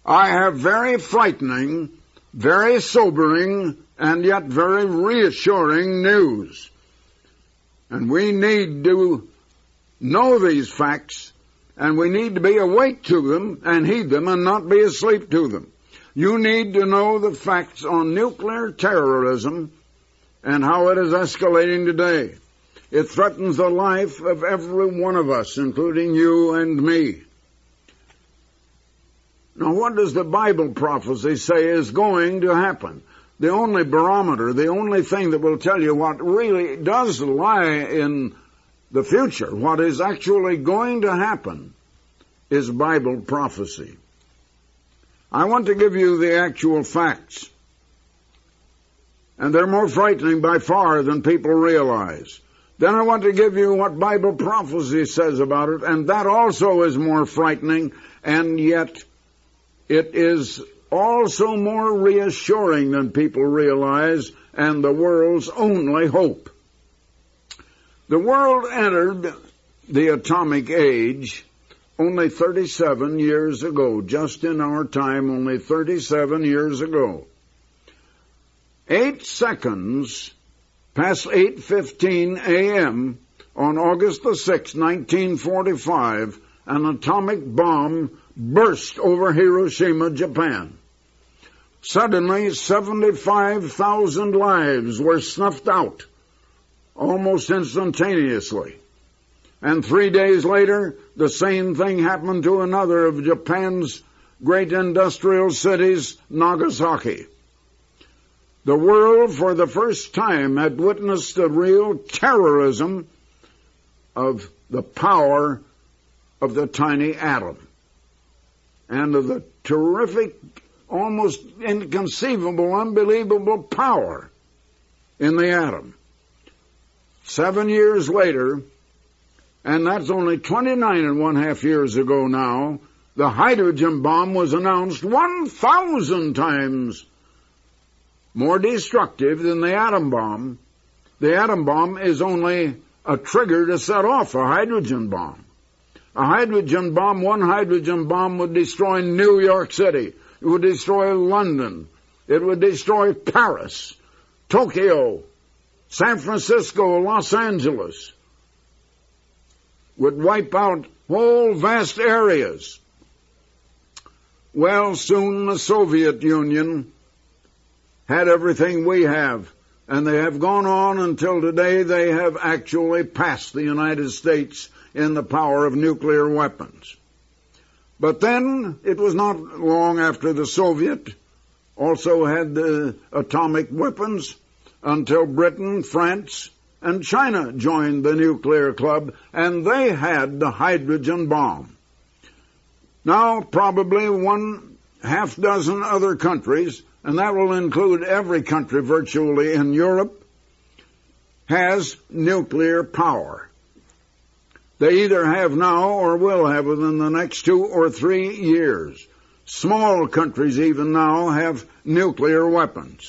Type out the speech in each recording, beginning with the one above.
I have very frightening, very sobering, and yet very reassuring news. And we need to know these facts, and we need to be awake to them and heed them and not be asleep to them. You need to know the facts on nuclear terrorism and how it is escalating today. It threatens the life of every one of us, including you and me. Now, what does the Bible prophecy say is going to happen? The only barometer, the only thing that will tell you what really does lie in the future, what is actually going to happen, is Bible prophecy. I want to give you the actual facts. And they're more frightening by far than people realize. Then I want to give you what Bible prophecy says about it, and that also is more frightening, and yet it is also more reassuring than people realize, and the world's only hope. The world entered the atomic age only 37 years ago, just in our time, only 37 years ago. 8 seconds past 8:15 a.m. on August the 6th, 1945, an atomic bomb burst over Hiroshima, Japan. Suddenly, 75,000 lives were snuffed out, almost instantaneously. And 3 days later, the same thing happened to another of Japan's great industrial cities, Nagasaki. The world, for the first time, had witnessed the real terrorism of the power of the tiny atom and of the terrific, almost inconceivable, unbelievable power in the atom. 7 years later, and that's only 29.5 years ago now, the hydrogen bomb was announced 1,000 times more destructive than the atom bomb. The atom bomb is only a trigger to set off a hydrogen bomb. A hydrogen bomb, one hydrogen bomb would destroy New York City. It would destroy London. It would destroy Paris, Tokyo, San Francisco, Los Angeles. Would wipe out whole vast areas. Well, soon the Soviet Union had everything we have, and they have gone on until today. They have actually passed the United States in the power of nuclear weapons. But then, it was not long after the Soviet also had the atomic weapons until Britain, France, and China joined the nuclear club, and they had the hydrogen bomb. Now, probably 6 other countries, and that will include every country virtually in Europe, has nuclear power. They either have now or will have within the next 2 or 3 years. Small countries even now have nuclear weapons.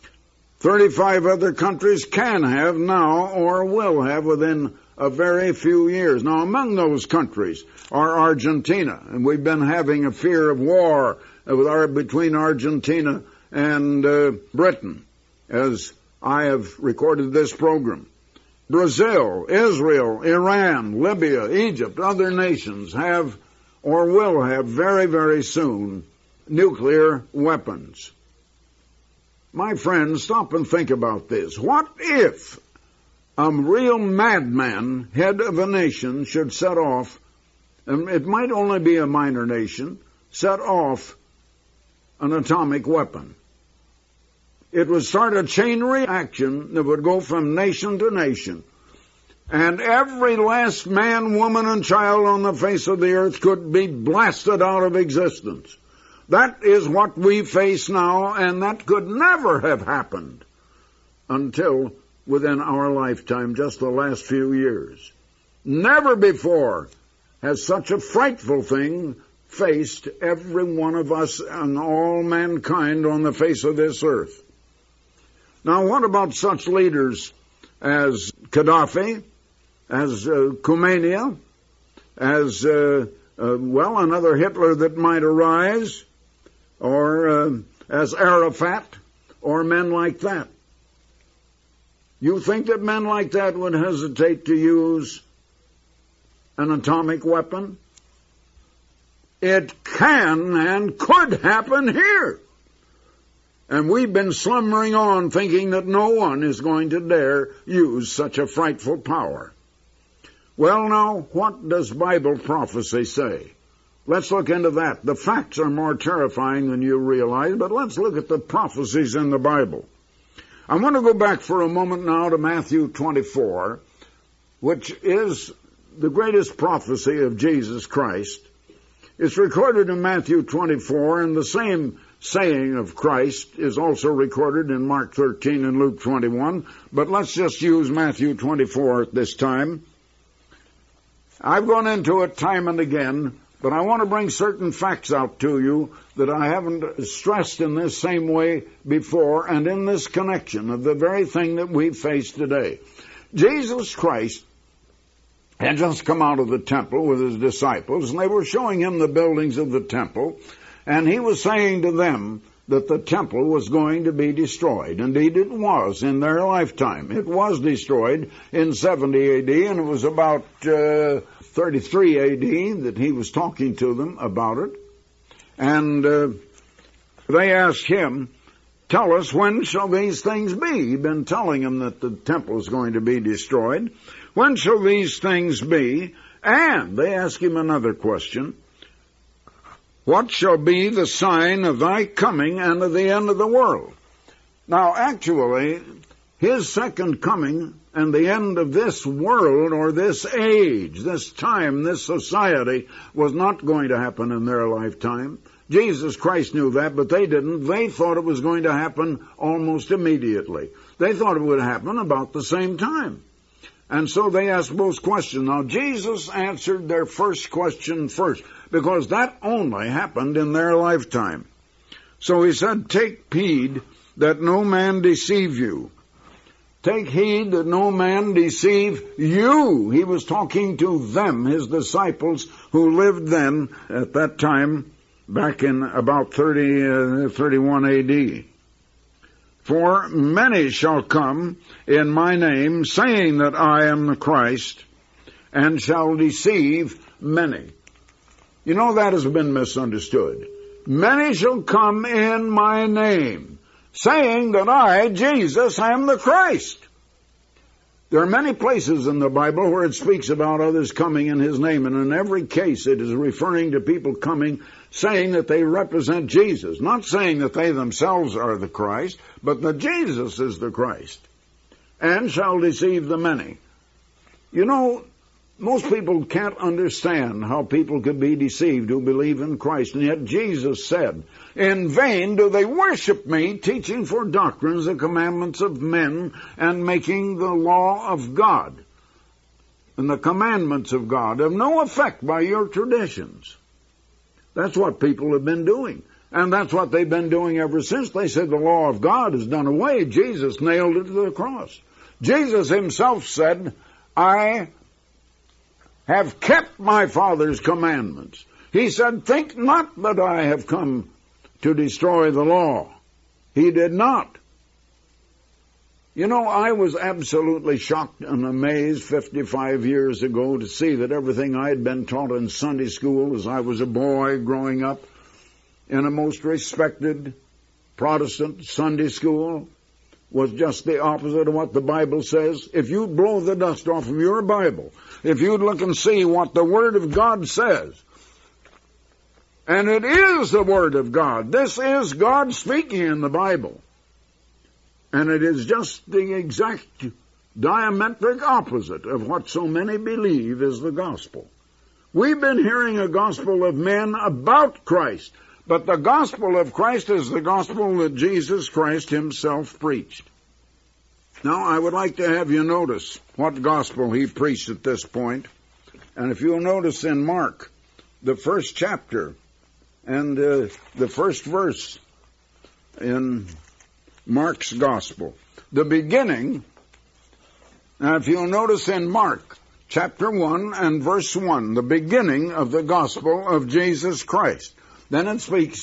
35 other countries can have now or will have within a very few years. Now, among those countries are Argentina, and we've been having a fear of war between Argentina and Britain, as I have recorded this program. Brazil, Israel, Iran, Libya, Egypt, other nations have or will have very, very soon nuclear weapons. My friends, stop and think about this. What if a real madman, head of a nation, should set off, and it might only be a minor nation, set off an atomic weapon? It would start a chain reaction that would go from nation to nation. And every last man, woman, and child on the face of the earth could be blasted out of existence. That is what we face now, and that could never have happened until within our lifetime, just the last few years. Never before has such a frightful thing faced every one of us and all mankind on the face of this earth. Now, what about such leaders as Gaddafi, as Khomeini, as, another Hitler that might arise, or as Arafat, or men like that. You think that men like that would hesitate to use an atomic weapon? It can and could happen here. And we've been slumbering on thinking that no one is going to dare use such a frightful power. Well, now, what does Bible prophecy say? Let's look into that. The facts are more terrifying than you realize, but let's look at the prophecies in the Bible. I want to go back for a moment now to Matthew 24, which is the greatest prophecy of Jesus Christ. It's recorded in Matthew 24, and the same saying of Christ is also recorded in Mark 13 and Luke 21, but let's just use Matthew 24 at this time. I've gone into it time and again, but I want to bring certain facts out to you that I haven't stressed in this same way before and in this connection of the very thing that we face today. Jesus Christ had just come out of the temple with his disciples, and they were showing him the buildings of the temple, and he was saying to them that the temple was going to be destroyed. Indeed, it was in their lifetime. It was destroyed in 70 AD, and it was about 33 AD that he was talking to them about it. And they asked him, tell us, when shall these things be? He'd been telling them that the temple is going to be destroyed. When shall these things be? And they asked him another question. What shall be the sign of thy coming and of the end of the world? Now, actually, his second coming and the end of this world or this age, this time, this society, was not going to happen in their lifetime. Jesus Christ knew that, but they didn't. They thought it was going to happen almost immediately. They thought it would happen about the same time. And so they asked both questions. Now, Jesus answered their first question first, because that only happened in their lifetime. So he said, take heed that no man deceive you. Take heed that no man deceive you. He was talking to them, his disciples, who lived then at that time, back in about 31 AD. For many shall come in my name, saying that I am the Christ, and shall deceive many. You know, that has been misunderstood. Many shall come in my name, saying that I, Jesus, am the Christ. There are many places in the Bible where it speaks about others coming in his name, and in every case it is referring to people coming saying that they represent Jesus, not saying that they themselves are the Christ, but that Jesus is the Christ, and shall deceive the many. You know, most people can't understand how people could be deceived who believe in Christ, and yet Jesus said, in vain do they worship me, teaching for doctrines the commandments of men, and making the law of God and the commandments of God of no effect by your traditions. That's what people have been doing. And that's what they've been doing ever since. They said the law of God is done away. Jesus nailed it to the cross. Jesus himself said, I have kept my Father's commandments. He said, think not that I have come to destroy the law. He did not. You know, I was absolutely shocked and amazed 55 years ago to see that everything I had been taught in Sunday school as I was a boy growing up in a most respected Protestant Sunday school was just the opposite of what the Bible says. If you'd blow the dust off of your Bible, if you'd look and see what the Word of God says, and it is the Word of God. This is God speaking in the Bible. And it is just the exact diametric opposite of what so many believe is the gospel. We've been hearing a gospel of men about Christ, but the gospel of Christ is the gospel that Jesus Christ himself preached. Now, I would like to have you notice what gospel he preached at this point. And if you'll notice in Mark, the first chapter, and the first verse in Mark's gospel, the beginning. Now, if you'll notice in Mark chapter 1 and verse 1, the beginning of the gospel of Jesus Christ, then it speaks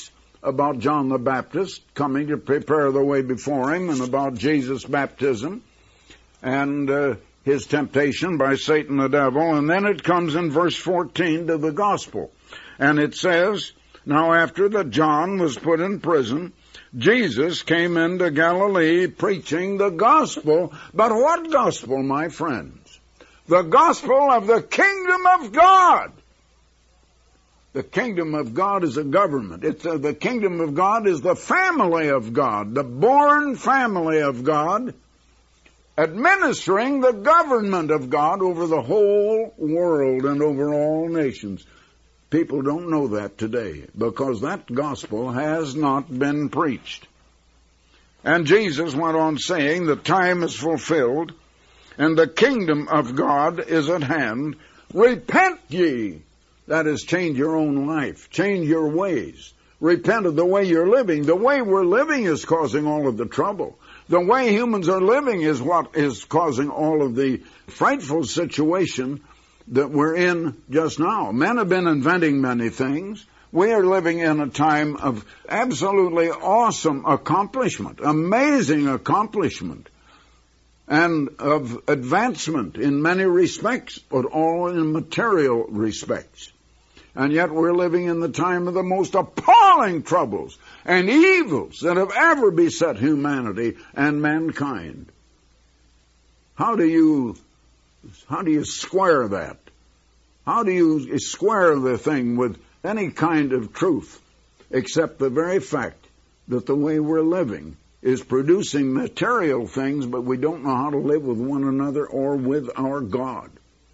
about John the Baptist coming to prepare the way before him, and about Jesus' baptism and his temptation by Satan the devil. And then it comes in verse 14 to the gospel. And it says, now after that John was put in prison, Jesus came into Galilee preaching the gospel. But what gospel, my friends? The gospel of the kingdom of God. The kingdom of God is a government. The kingdom of God is the family of God, the born family of God, administering the government of God over the whole world and over all nations. People don't know that today because that gospel has not been preached. And Jesus went on saying, the time is fulfilled and the kingdom of God is at hand. Repent ye. That is, change your own life. Change your ways. Repent of the way you're living. The way we're living is causing all of the trouble. The way humans are living is what is causing all of the frightful situation that we're in just now. Men have been inventing many things. We are living in a time of absolutely awesome accomplishment, amazing accomplishment, and of advancement in many respects, but all in material respects. And yet we're living in the time of the most appalling troubles and evils that have ever beset humanity and mankind. How do you square that? How do you square the thing with any kind of truth except the very fact that the way we're living is producing material things, but we don't know how to live with one another or with our God?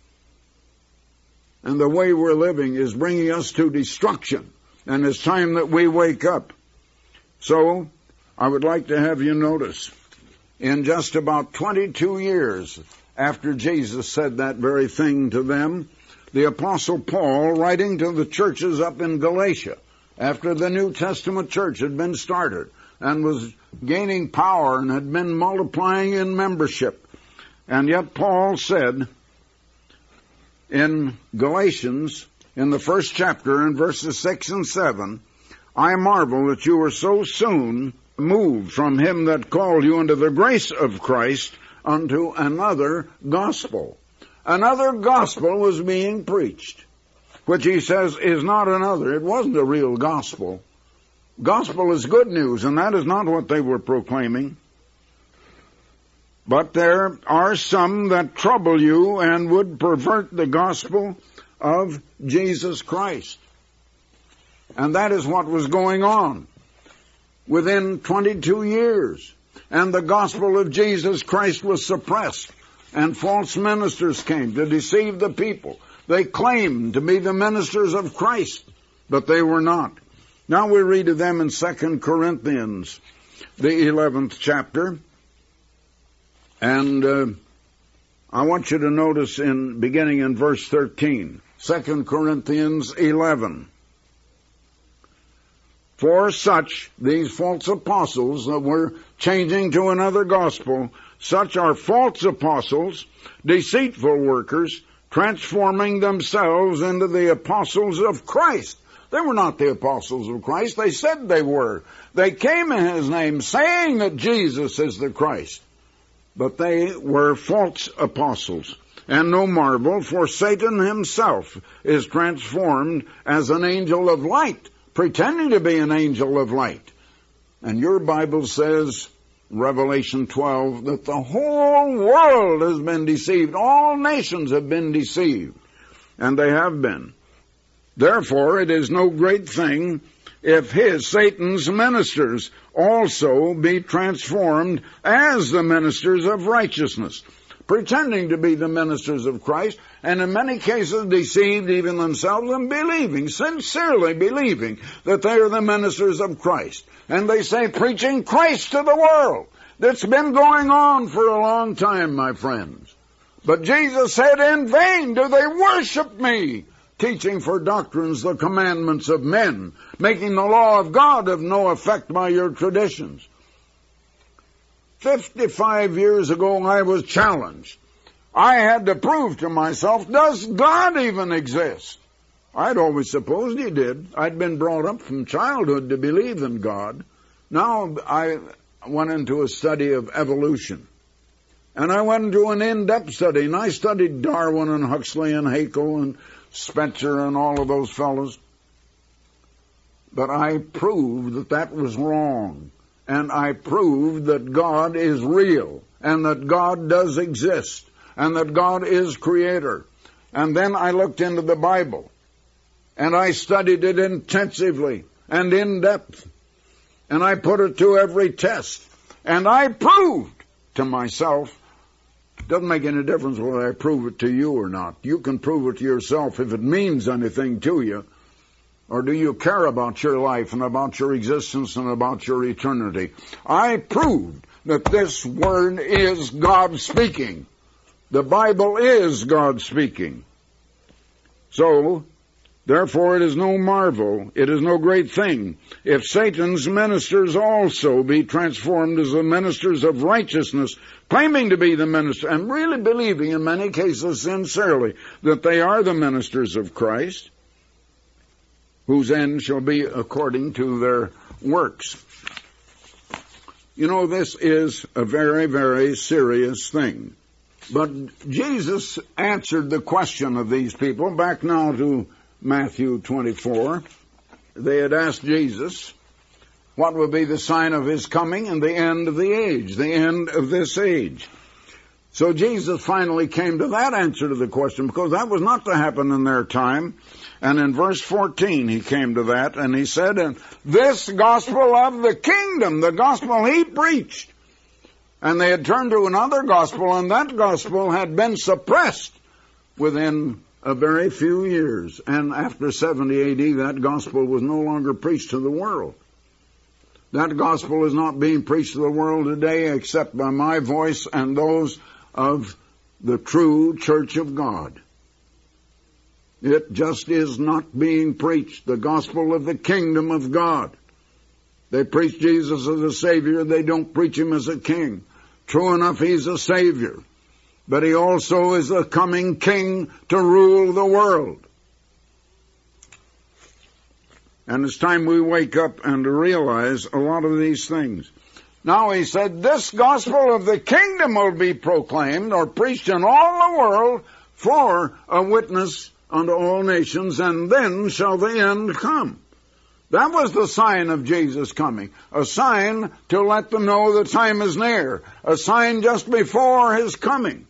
And the way we're living is bringing us to destruction. And it's time that we wake up. So, I would like to have you notice, in just about 22 years after Jesus said that very thing to them, the Apostle Paul, writing to the churches up in Galatia, after the New Testament church had been started and was gaining power and had been multiplying in membership, and yet Paul said, in Galatians, in the first chapter, in verses 6 and 7, I marvel that you were so soon moved from him that called you into the grace of Christ unto another gospel. Another gospel was being preached, which he says is not another. It wasn't a real gospel. Gospel is good news, and that is not what they were proclaiming. But there are some that trouble you and would pervert the gospel of Jesus Christ. And that is what was going on within 22 years. And the gospel of Jesus Christ was suppressed, and false ministers came to deceive the people. They claimed to be the ministers of Christ, but they were not. Now we read of them in 2 Corinthians, the 11th chapter. And I want you to notice beginning in verse 13, 2 Corinthians 11. For such, these false apostles that were changing to another gospel, such are false apostles, deceitful workers, transforming themselves into the apostles of Christ. They were not the apostles of Christ. They said they were. They came in his name saying that Jesus is the Christ. But they were false apostles. And no marvel, for Satan himself is transformed as an angel of light, pretending to be an angel of light. And your Bible says, Revelation 12, that the whole world has been deceived. All nations have been deceived. And they have been. Therefore, it is no great thing if Satan's ministers also be transformed as the ministers of righteousness, pretending to be the ministers of Christ, and in many cases deceived even themselves and believing, sincerely believing that they are the ministers of Christ. And they say, preaching Christ to the world. That's been going on for a long time, my friends. But Jesus said, in vain do they worship me, teaching for doctrines the commandments of men, making the law of God of no effect by your traditions. 55 years ago, I was challenged. I had to prove to myself, does God even exist? I'd always supposed he did. I'd been brought up from childhood to believe in God. Now I went into a study of evolution. And I went into an in-depth study, and I studied Darwin and Huxley and Haeckel and Spencer and all of those fellows. But I proved that that was wrong. And I proved that God is real, and that God does exist, and that God is creator. And then I looked into the Bible, and I studied it intensively and in depth. And I put it to every test. And I proved to myself, it doesn't make any difference whether I prove it to you or not. You can prove it to yourself if it means anything to you. Or do you care about your life and about your existence and about your eternity? I proved that this word is God speaking. The Bible is God speaking. So, therefore it is no marvel, it is no great thing, if Satan's ministers also be transformed as the ministers of righteousness, claiming to be the minister, and really believing in many cases sincerely that they are the ministers of Christ, whose end shall be according to their works. You know, this is a very, very serious thing. But Jesus answered the question of these people. Back now to Matthew 24. They had asked Jesus what would be the sign of his coming and the end of the age, the end of this age. So Jesus finally came to that answer to the question, because that was not to happen in their time. And in verse 14 he came to that, and he said, and this gospel of the kingdom, the gospel he preached. And they had turned to another gospel, and that gospel had been suppressed within a very few years. And after 70 AD, that gospel was no longer preached to the world. That gospel is not being preached to the world today except by my voice and those of the true church of God. It just is not being preached, the gospel of the kingdom of God. They preach Jesus as a Savior, they don't preach him as a king. True enough, he's a Savior, but he also is a coming king to rule the world. And it's time we wake up and to realize a lot of these things. Now he said, this gospel of the kingdom will be proclaimed or preached in all the world for a witness unto all nations, and then shall the end come. That was the sign of Jesus coming. A sign to let them know the time is near. A sign just before his coming.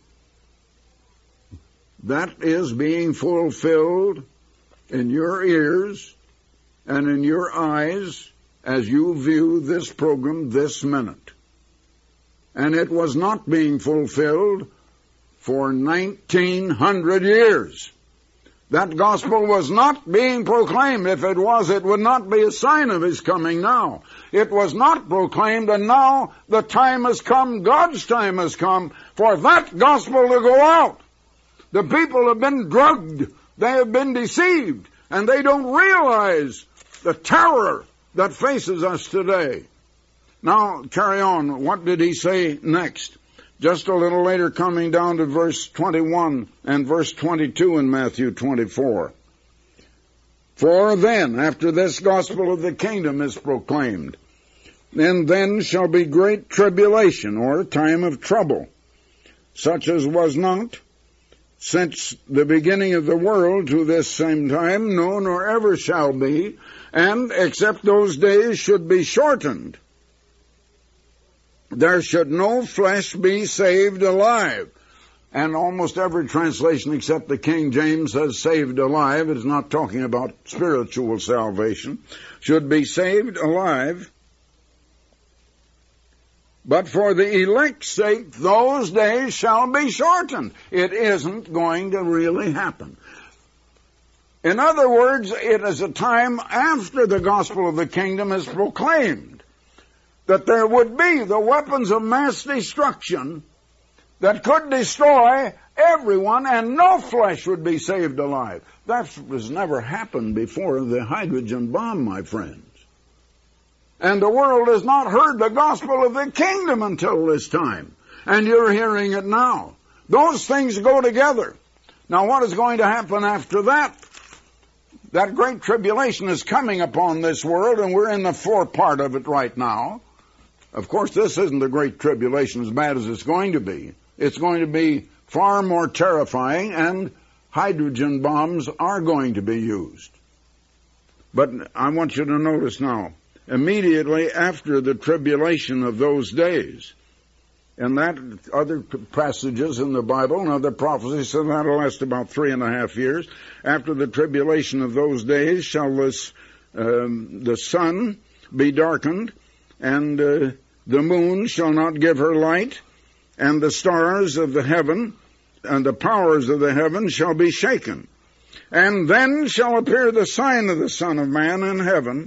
That is being fulfilled in your ears and in your eyes as you view this program this minute. And it was not being fulfilled for 1900 years. That gospel was not being proclaimed. If it was, it would not be a sign of his coming now. It was not proclaimed, and now the time has come, God's time has come, for that gospel to go out. The people have been drugged. They have been deceived. And they don't realize the terror that faces us today. Now, carry on. What did he say next? Just a little later, coming down to verse 21 and verse 22 in Matthew 24. For then, after this gospel of the kingdom is proclaimed, and then shall be great tribulation, or time of trouble, such as was not since the beginning of the world to this same time, no, nor ever shall be, and except those days should be shortened, there should no flesh be saved alive. And almost every translation except the King James says saved alive. It is not talking about spiritual salvation. Should be saved alive. But for the elect's sake, those days shall be shortened. It isn't going to really happen. In other words, it is a time after the gospel of the kingdom is proclaimed that there would be the weapons of mass destruction that could destroy everyone, and no flesh would be saved alive. That has never happened before the hydrogen bomb, my friends. And the world has not heard the gospel of the kingdom until this time. And you're hearing it now. Those things go together. Now, what is going to happen after that? that great tribulation is coming upon this world, and we're in the forepart of it right now. Of course, this isn't the great tribulation as bad as it's going to be. It's going to be far more terrifying, and hydrogen bombs are going to be used. But I want you to notice now, immediately after the tribulation of those days, and that other passages in the Bible and other prophecies said that'll last about 3.5 years. After the tribulation of those days shall the sun be darkened, and the moon shall not give her light, and the stars of the heaven and the powers of the heaven shall be shaken. And then shall appear the sign of the Son of Man in heaven,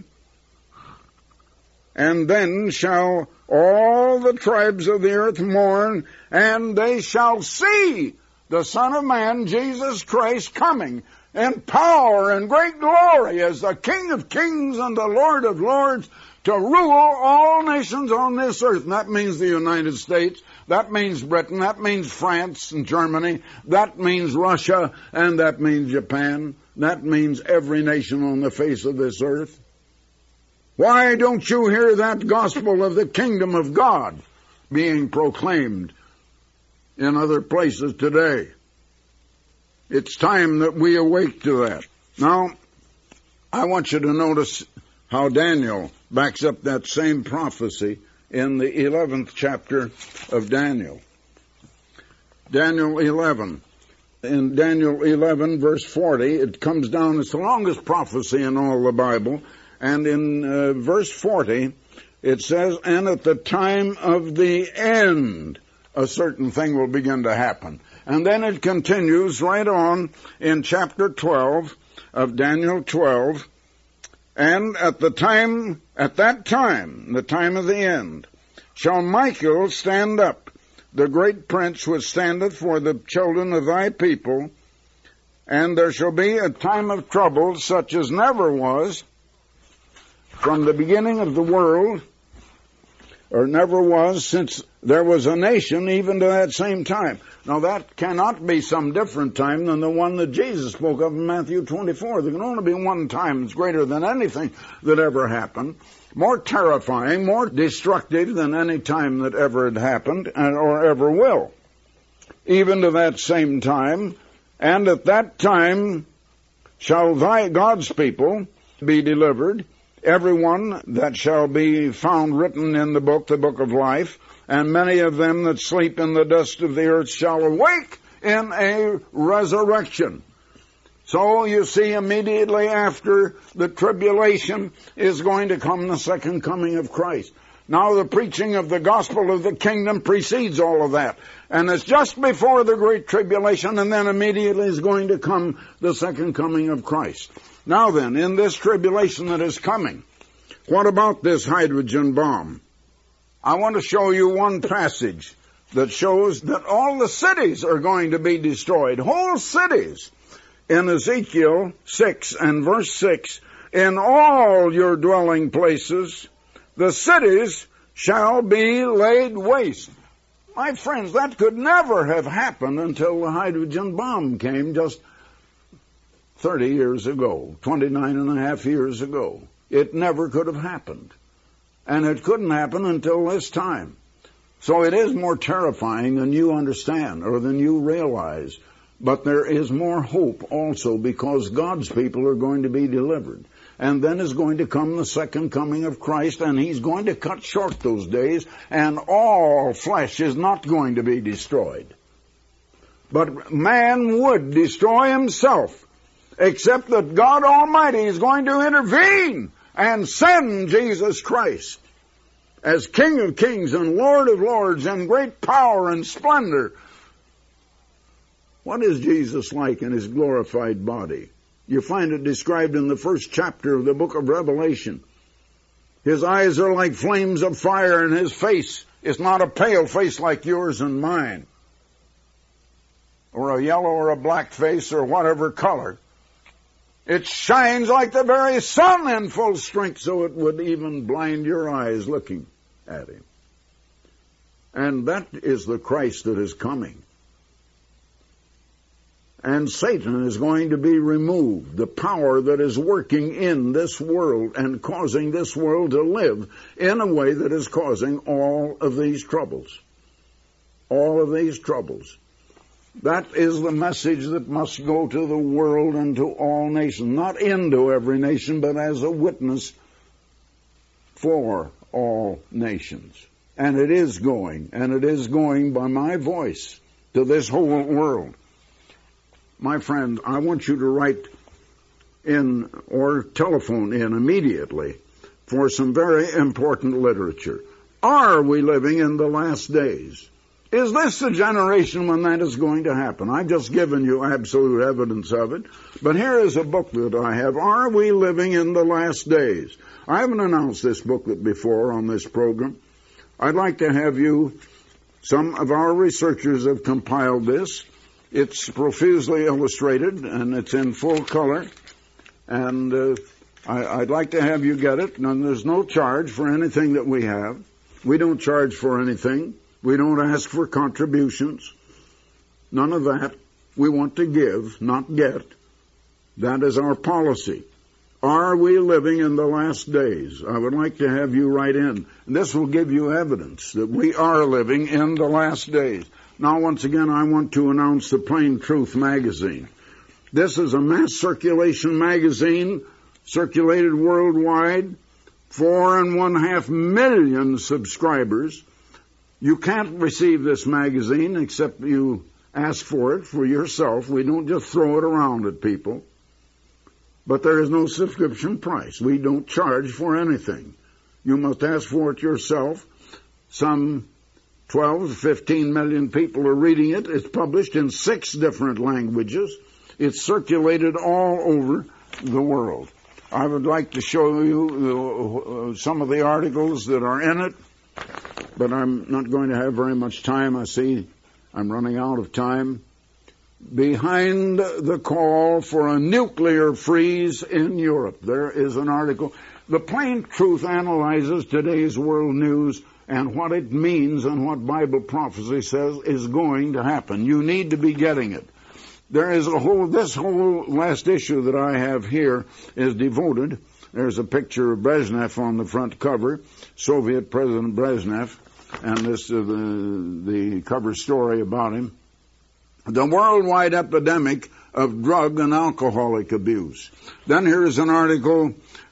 and then shall all the tribes of the earth mourn, and they shall see the Son of Man, Jesus Christ, coming in power and great glory as the King of kings and the Lord of lords, to rule all nations on this earth. And that means the United States, that means Britain, that means France and Germany, that means Russia, and that means Japan. That means every nation on the face of this earth. Why don't you hear that gospel of the kingdom of God being proclaimed in other places today? It's time that we awake to that. Now, I want you to notice how Daniel backs up that same prophecy in the 11th chapter of Daniel. Daniel 11. In Daniel 11, verse 40, it comes down, it's the longest prophecy in all the Bible. And in verse 40, it says, and at the time of the end, a certain thing will begin to happen. And then it continues right on in chapter 12 of Daniel 12. And at that time, the time of the end, shall Michael stand up, the great prince which standeth for the children of thy people, and there shall be a time of trouble such as never was from the beginning of the world, or never was since there was a nation, even to that same time. Now that cannot be some different time than the one that Jesus spoke of in Matthew 24. There can only be one time that's greater than anything that ever happened, more terrifying, more destructive than any time that ever had happened or ever will. Even to that same time, and at that time shall God's people be delivered, everyone that shall be found written in the book of life, and many of them that sleep in the dust of the earth shall awake in a resurrection. So you see, immediately after the tribulation is going to come the second coming of Christ. Now the preaching of the gospel of the kingdom precedes all of that. And it's just before the great tribulation, and then immediately is going to come the second coming of Christ. Now then, in this tribulation that is coming, what about this hydrogen bomb? I want to show you one passage that shows that all the cities are going to be destroyed, whole cities. In Ezekiel 6 and verse 6, in all your dwelling places, the cities shall be laid waste. My friends, that could never have happened until the hydrogen bomb came just 30 years ago, 29.5 years ago. It never could have happened. And it couldn't happen until this time. So it is more terrifying than you understand or than you realize. But there is more hope also, because God's people are going to be delivered. And then is going to come the second coming of Christ, and He's going to cut short those days, and all flesh is not going to be destroyed. But man would destroy himself, except that God Almighty is going to intervene and send Jesus Christ as King of kings and Lord of lords in great power and splendor. What is Jesus like in His glorified body? You find it described in the first chapter of the book of Revelation. His eyes are like flames of fire, and His face is not a pale face like yours and mine, or a yellow or a black face or whatever color. It shines like the very sun in full strength, so it would even blind your eyes looking at Him. And that is the Christ that is coming. and Satan is going to be removed. The power that is working in this world and causing this world to live in a way that is causing all of these troubles. All of these troubles. That is the message that must go to the world and to all nations. Not into every nation, but as a witness for all nations. And it is going by my voice to this whole world. My friend, I want you to write in or telephone in immediately for some very important literature. Are we living in the last days? Is this the generation when that is going to happen? I've just given you absolute evidence of it. But here is a booklet I have. Are we living in the last days? I haven't announced this booklet before on this program. I'd like to have you, some of our researchers have compiled this. It's profusely illustrated, and it's in full color. And I'd like to have you get it. And there's no charge for anything that we have. We don't charge for anything. We don't ask for contributions. None of that. We want to give, not get. That is our policy. Are we living in the last days? I would like to have you write in. And this will give you evidence that we are living in the last days. Now, once again, I want to announce the Plain Truth magazine. This is a mass circulation magazine, circulated worldwide, 4.5 million subscribers. You can't receive this magazine except you ask for it for yourself. We don't just throw it around at people. But there is no subscription price. We don't charge for anything. You must ask for it yourself. Some 12 to 15 million people are reading it. It's published in 6 different languages. It's circulated all over the world. I would like to show you some of the articles that are in it, but I'm not going to have very much time. I see I'm running out of time. Behind the call for a nuclear freeze in Europe, there is an article. The Plain Truth analyzes today's world news and what it means and what Bible prophecy says is going to happen. You need to be getting it. There is this whole last issue that I have here is devoted. There's a picture of Brezhnev on the front cover, Soviet President Brezhnev, and this the cover story about him. The worldwide epidemic of drug and alcoholic abuse. Then here's an article,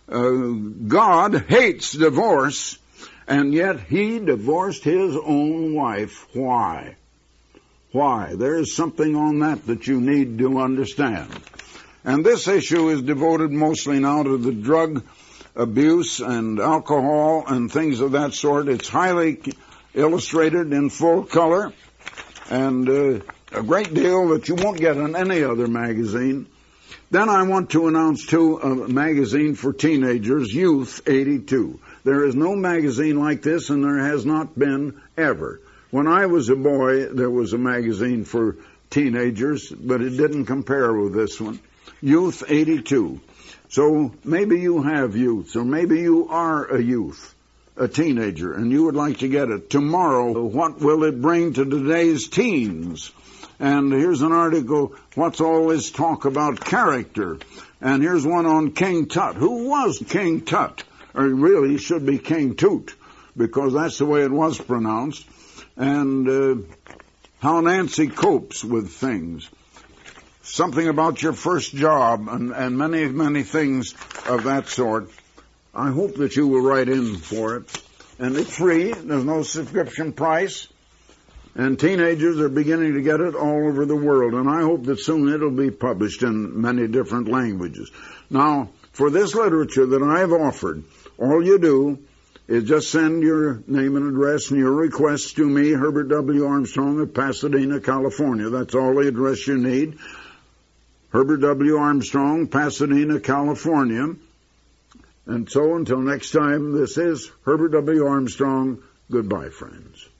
God hates divorce, and yet he divorced his own wife. Why? Why? There is something on that you need to understand. And this issue is devoted mostly now to the drug abuse and alcohol and things of that sort. It's highly illustrated in full color, and a great deal that you won't get in any other magazine. Then I want to announce, too, a magazine for teenagers, Youth 82. There is no magazine like this, and there has not been ever. When I was a boy, there was a magazine for teenagers, but it didn't compare with this one. Youth 82. So maybe you have youth, or maybe you are a youth, a teenager, and you would like to get it. Tomorrow, what will it bring to today's teens? And here's an article, what's all this talk about character? And here's one on King Tut. Who was King Tut? Or really, it should be King Toot, because that's the way it was pronounced. And how Nancy copes with things. Something about your first job, and many, many things of that sort. I hope that you will write in for it. And it's free. There's no subscription price. And teenagers are beginning to get it all over the world. And I hope that soon it'll be published in many different languages. Now, for this literature that I've offered, all you do is just send your name and address and your requests to me, Herbert W. Armstrong of Pasadena, California. That's all the address you need. Herbert W. Armstrong, Pasadena, California. And so until next time, this is Herbert W. Armstrong. Goodbye, friends.